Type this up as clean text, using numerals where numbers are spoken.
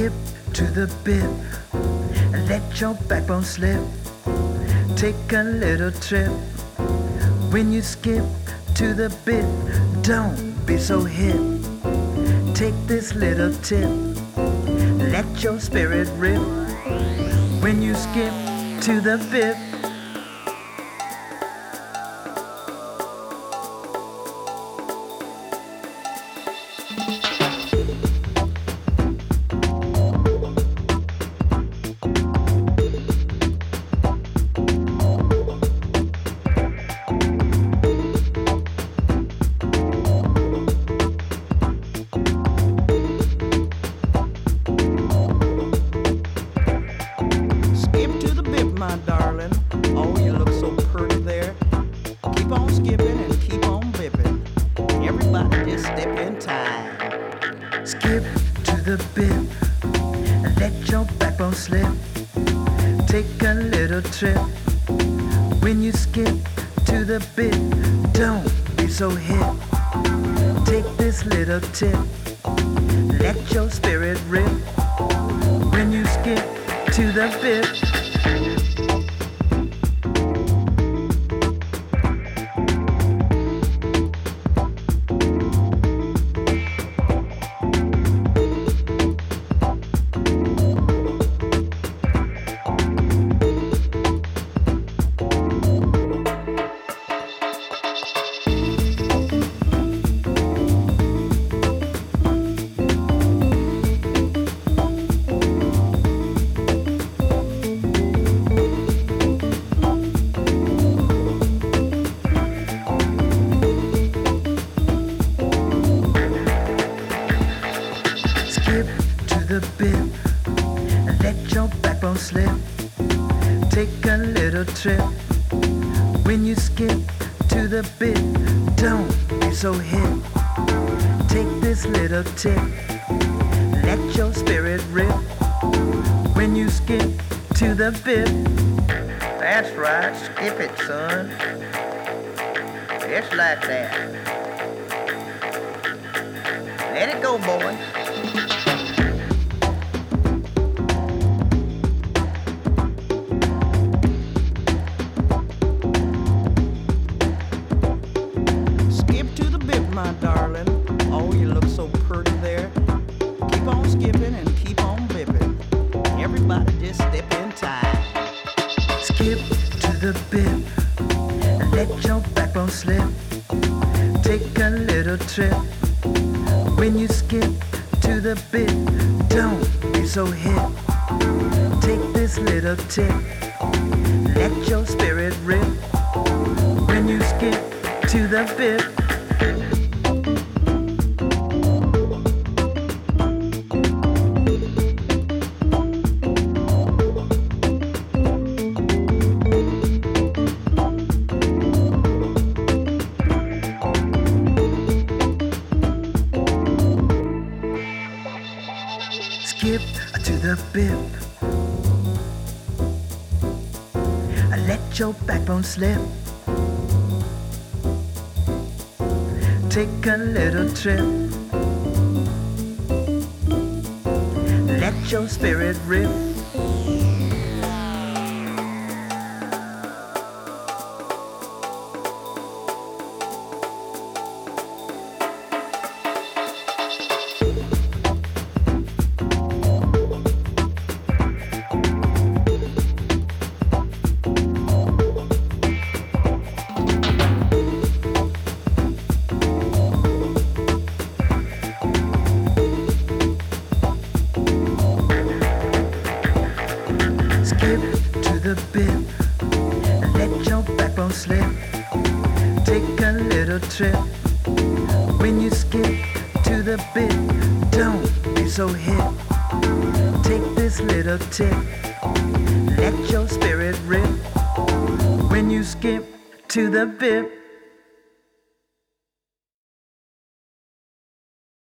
Skip to the bit and let your backbone slip. Take a little trip. When you skip to the bit, don't be so hip. Take this little tip, let your spirit rip. When you skip to the bit, my darling. Oh, you look so pretty there. Keep on skipping and keep on bipping. Everybody just step in time. skip to the bit and let your backbone slip. Take a little trip. When you skip to the bit, don't be so hip. Take this little tip, let your spirit rip. When you skip to the bit, skip to the bit and let your backbone slip. Take a little trip. When you skip to the bit, don't be so hip. Take this little tip, let your spirit rip. When you skip to the bit, That's right, skip it, son. Just like that. Let it go, boy. Skip to the bit, my darling. Oh, you look so pretty there. Keep on skipping and keep on bipping. Everybody just step in time. skip to the bit and let your backbone slip. Take a little trip. When you skip to the bit, don't be so hip. Take this little tip, let your spirit rip. When you skip to the bit, skip to the bit. Let your backbone slip. Take a little trip. Let your spirit rip. Skip to the bit and let your backbone slip. Take a little trip. When you skip to the bit, don't be so hip. Take this little tip, let your spirit rip. When you skip to the bit,